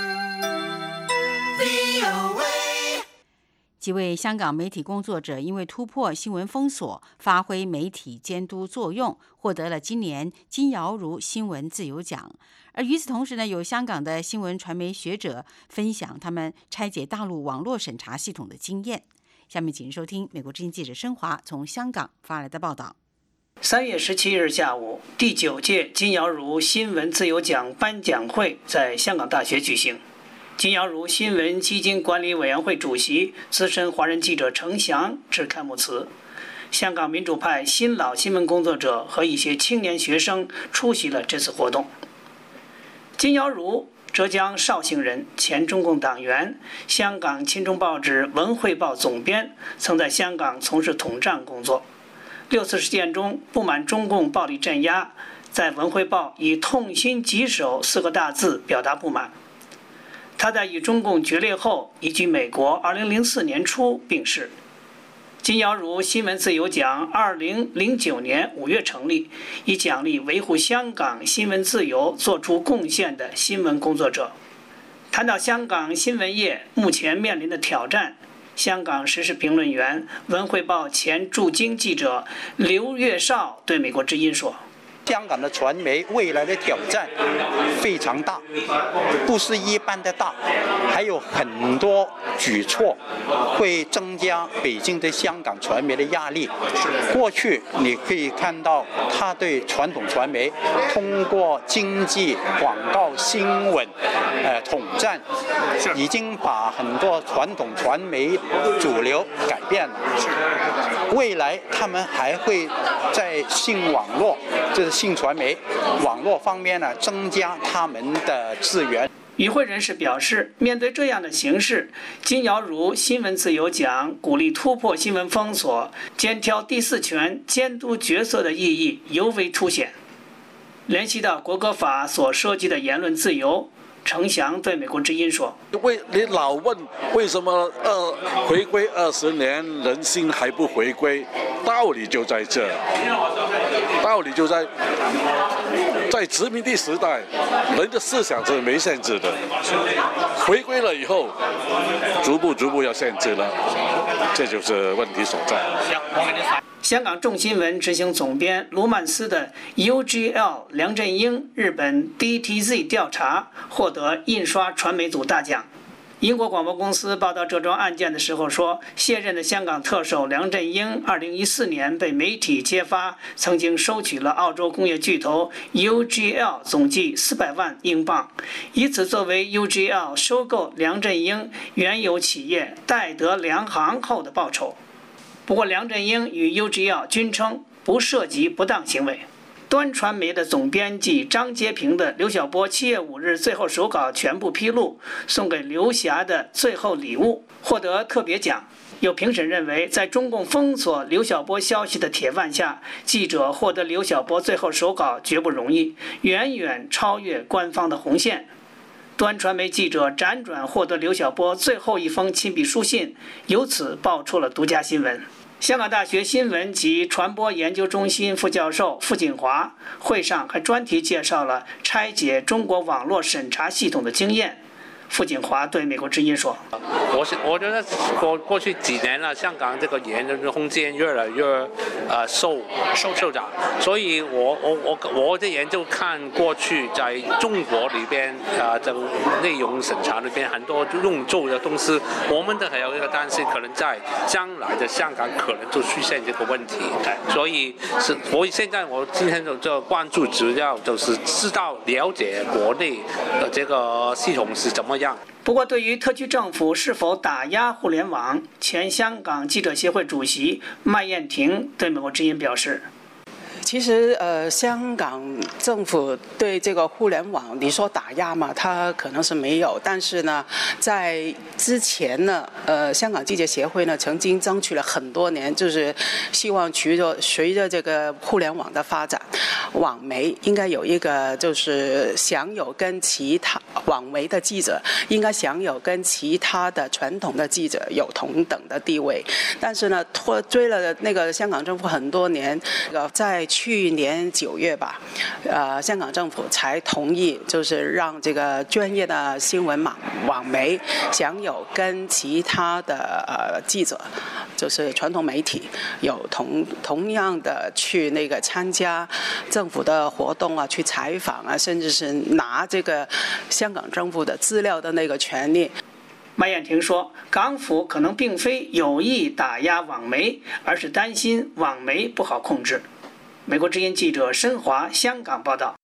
几位香港媒体工作者因为突破新闻封锁，发挥媒体监督作用，获得了今年金尧如新闻自由奖。而与此同时呢，有香港的新闻传媒学者分享他们拆解大陆网络审查系统的经验。下面请收听美国之音记者申华从香港发来的报道。 三月十七日下午，第九届金尧如新闻自由奖颁奖会在香港大学举行。金尧如新闻基金管理委员会主席、资深华人记者程翔致开幕词。香港民主派新老新闻工作者和一些青年学生出席了这次活动。金尧如，浙江绍兴人，前中共党员，香港亲中报纸《文汇报》总编，曾在香港从事统战工作。六四事件中不满中共暴力镇压，在《文汇报》以痛心疾首四个大字表达不满。他在与中共决裂后移居美国，二零零四年初病逝。金尧如新闻自由奖二零零九年五月成立，以奖励维护香港新闻自由做出贡献的新闻工作者。谈到香港新闻业目前面临的挑战，香港时事评论员、《文汇报》前驻京记者刘月绍对美国之音说： 香港的传媒未来的挑战非常大，不是一般的大，还有很多举措会增加北京对香港传媒的压力。过去你可以看到，他对传统传媒通过经济、广告、新闻，呃，统战，已经把很多传统传媒主流改变了。未来他们还会在新网络，就是新传媒网络方面呢，增加他们的资源。 与会人士表示，面对这样的形势，金尧如新闻自由奖鼓励突破新闻封锁、兼挑第四权监督角色的意义尤为凸显。联系到国歌法所涉及的言论自由，程翔对美国之音说： 为你老问为什么二回归二十年人心还不回归，道理就在这，道理就在在殖民地时代，人的思想是没限制的，回归了以后，逐步逐步要限制了，这就是问题所在。 香港众新闻执行总编卢曼斯的 U G L 梁振英日本 D T Z 调查获得印刷传媒组大奖。英国广播公司报道这桩案件的时候说，现任的香港特首梁振英二零一四年被媒体揭发曾经收取了澳洲工业巨头 U G L 总计四百万英镑，以此作为 U G L 收购梁振英原有企业戴德梁行后的报酬。 不过，梁振英与 U G L 均称不涉及不当行为。端传媒的总编辑张洁平的刘晓波七月五日最后手稿全部披露，送给刘霞的最后礼物获得特别奖。有评审认为，在中共封锁刘晓波消息的铁腕下，记者获得刘晓波最后手稿绝不容易，远远超越官方的红线。端传媒记者辗转获得刘晓波最后一封亲笔书信，由此爆出了独家新闻。香港大学新闻及传播研究中心副教授傅锦华会上还专题介绍了拆解中国网络审查系统的经验。傅锦华对美国之音说：“ 我是我觉得过过去几年了，香港这个言论空间越来越呃受受受长，所以我我我我的研究看过去在中国里边啊，这、呃、内容审查里边很多用作的东西，我们的还有一个担心，可能在将来的香港可能就出现这个问题，所以是我现在我今天的这个关注主要就是知道了解国内的这个系统是怎么样。” 不过，对于特区政府是否打压互联网，前香港记者协会主席麦燕婷对美国之音表示：“ 其实，呃，香港政府对这个互联网，你说打压嘛，它可能是没有。但是呢，在之前呢，呃，香港记者协会呢曾经争取了很多年，就是希望随着随着这个互联网的发展，网媒应该有一个就是享有跟其他网媒的记者应该享有跟其他的传统的记者有同等的地位。但是呢，拖追了那个香港政府很多年，呃，在去年九月吧，呃，香港政府才同意，就是让这个专业的新闻网网媒享有跟其他的呃记者，就是传统媒体有同同样的去那个参加政府的活动啊，去采访啊，甚至是拿这个香港政府的资料的那个权利。 麦燕婷说，港府可能并非有意打压网媒，而是担心网媒不好控制。美国之音记者申华香港报道。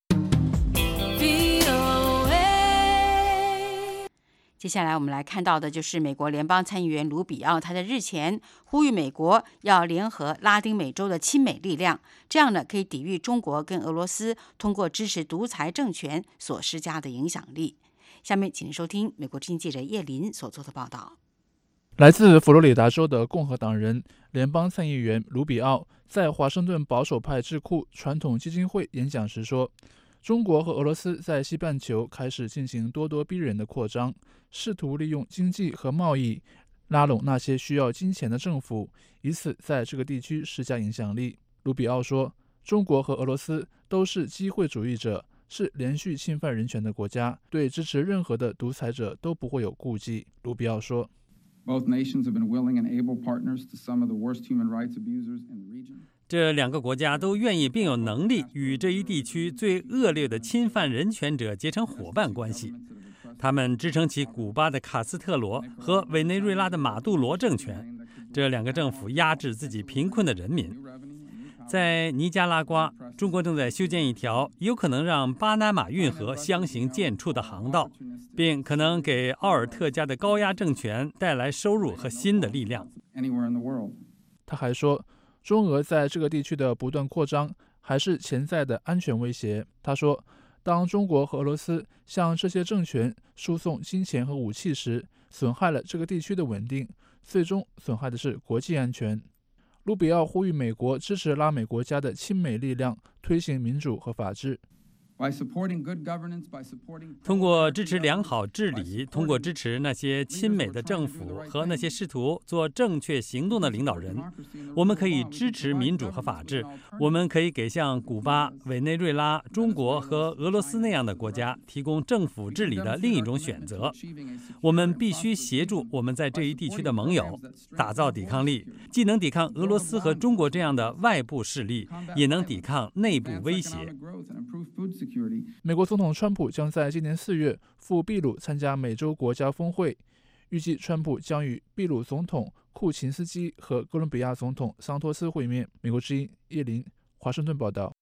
接下来我们来看到的就是美国联邦参议员卢比奥，他在日前呼吁美国要联合拉丁美洲的亲美力量，这样呢可以抵御中国跟俄罗斯通过支持独裁政权所施加的影响力。下面请收听美国之音记者叶林所做的报道。 来自佛罗里达州的共和党人联邦参议员卢比奥在华盛顿保守派智库传统基金会演讲时说，中国和俄罗斯在西半球开始进行咄咄逼人的扩张，试图利用经济和贸易拉拢那些需要金钱的政府，以此在这个地区施加影响力。卢比奥说，中国和俄罗斯都是机会主义者，是连续侵犯人权的国家，对支持任何的独裁者都不会有顾忌。卢比奥说， Both nations have been willing and able partners to some of the worst human rights abusers in the region. 这两个国家都愿意并有能力与这一地区最恶劣的侵犯人权者结成伙伴关系。他们支撑起古巴的卡斯特罗和委内瑞拉的马杜罗政权，这两个政府压制自己贫困的人民。在尼加拉瓜，中国正在修建一条有可能让巴拿马运河相行渐处的航道，并可能给奥尔特加的高压政权带来收入和新的力量。 他还说，中俄在这个地区的不断扩张还是潜在的安全威胁。他说，当中国和俄罗斯向这些政权输送金钱和武器时，损害了这个地区的稳定，最终损害的是国际安全。卢比奥呼吁美国支持拉美国家的亲美力量，推行民主和法治。 通过支持良好治理，通过支持那些亲美的政府和那些试图做正确行动的领导人，我们可以支持民主和法治。我们可以给像古巴、委内瑞拉、中国和俄罗斯那样的国家提供政府治理的另一种选择。我们必须协助我们在这一地区的盟友打造抵抗力，既能抵抗俄罗斯和中国这样的外部势力，也能抵抗内部威胁。 美国总统川普将在今年四月赴秘鲁参加美洲国家峰会，预计川普将与秘鲁总统库琴斯基和哥伦比亚总统桑托斯会面。美国之音叶林，华盛顿报道。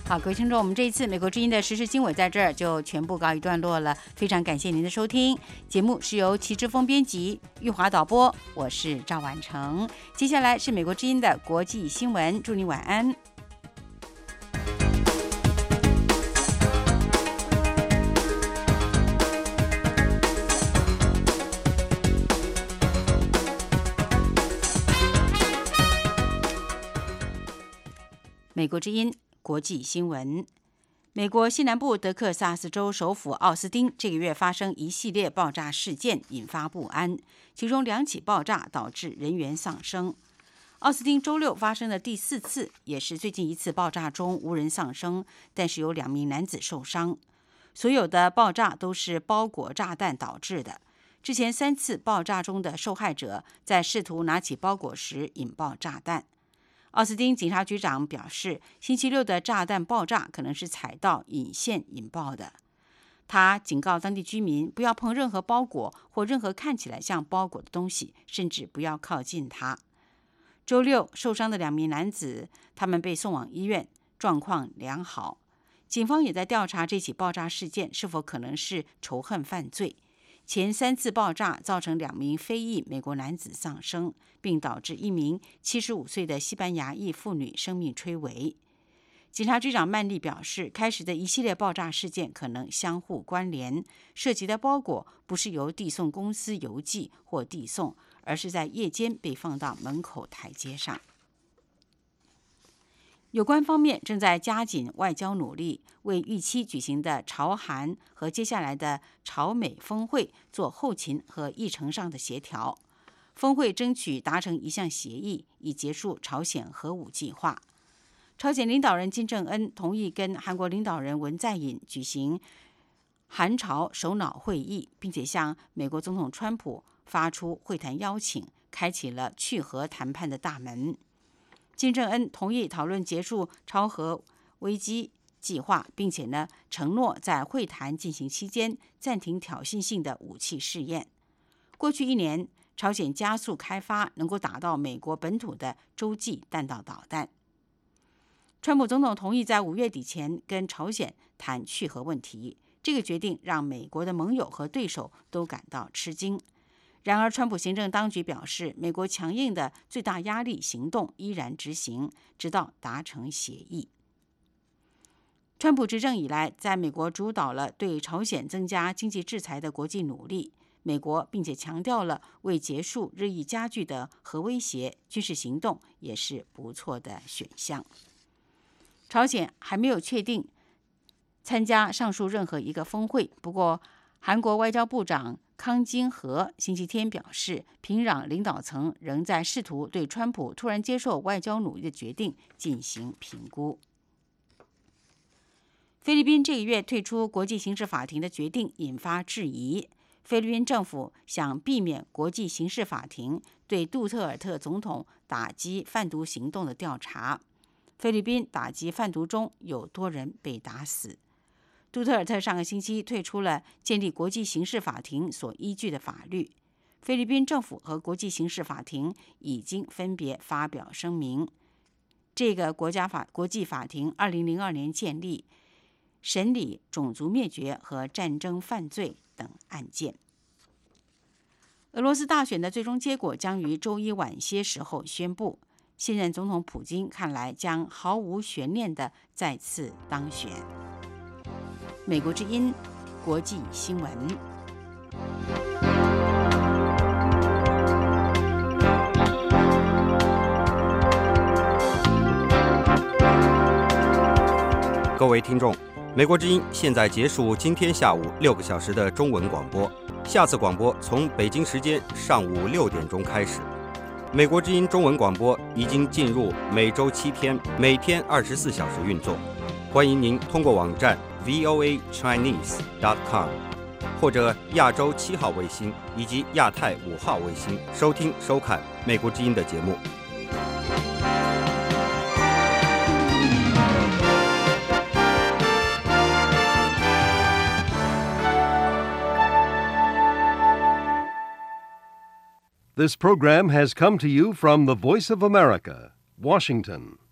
好，各位听众，我们这一次美国之音的时事经纬在这儿就全部告一段落了，非常感谢您的收听。节目是由齐志峰编辑，玉华导播，我是赵婉成。接下来是美国之音的国际新闻，祝你晚安。美国之音国际新闻：美国西南部德克萨斯州首府奥斯汀这个月发生一系列爆炸事件，引发不安，其中两起爆炸导致人员丧生。奥斯汀周六发生的第四次，也是最近一次爆炸中无人丧生，但是有两名男子受伤。所有的爆炸都是包裹炸弹导致的。之前三次爆炸中的受害者在试图拿起包裹时引爆炸弹。奥斯汀警察局长表示，星期六的炸弹爆炸可能是踩到引线引爆的。他警告当地居民不要碰任何包裹或任何看起来像包裹的东西，甚至不要靠近它。周六受伤的两名男子，他们被送往医院，状况良好。警方也在调查这起爆炸事件是否可能是仇恨犯罪。前三次爆炸造成两名非裔美国男子丧生，并导致一名七十五岁的西班牙裔妇女生命垂危。警察局长曼利表示，开始的一系列爆炸事件可能相互关联，涉及的包裹不是由递送公司邮寄或递送，而是在夜间被放到门口台阶上。有关方面正在加紧外交努力，为预期举行的朝韩和接下来的朝美峰会做后勤和议程上的协调。峰会争取达成一项协议，以结束朝鲜核武计划。朝鲜领导人金正恩同意跟韩国领导人文在寅举行韩朝首脑会议，并且向美国总统川普发出会谈邀请，开启了去核谈判的大门。金正恩同意讨论结束朝核危机计划，并且呢承诺在会谈进行期间暂停挑衅性的武器试验。过去一年，朝鲜加速开发能够打到美国本土的洲际弹道导弹。川普总统同意在五月底前跟朝鲜谈去核问题，这个决定让美国的盟友和对手都感到吃惊。然而，川普行政当局表示，美国强硬的最大压力行动依然执行，直到达成协议。川普执政以来，在美国主导了对朝鲜增加经济制裁的国际努力，美国并且强调了为结束日益加剧的核威胁，军事行动也是不错的选项。朝鲜还没有确定参加上述任何一个峰会，不过韩国外交部长康京和星期天表示，平壤领导层仍在试图对川普突然接受外交努力的决定进行评估。菲律宾这个月退出国际刑事法庭的决定引发质疑。菲律宾政府想避免国际刑事法庭对杜特尔特总统打击贩毒行动的调查。菲律宾打击贩毒中有多人被打死。杜特尔特上个星期退出了建立国际刑事法庭所依据的法律。菲律宾政府和国际刑事法庭已经分别发表声明。这个国家法国际法庭二零零二年建立，审理种族灭绝和战争犯罪等案件。俄罗斯大选的最终结果将于周一晚些时候宣布。现任总统普京看来将毫无悬念地再次当选。美国之音国际新闻。 各位听众，美国之音现在结束今天下午六个小时的中文广播，下次广播从北京时间上午六点钟开始。美国之音中文广播已经进入每周七天，每天二十四小时运作。欢迎您通过网站 v o a chinese dot com 或者亚洲七号卫星以及亚太五号卫星收听收看美国之音的节目。 This program has come to you from the Voice of America, Washington.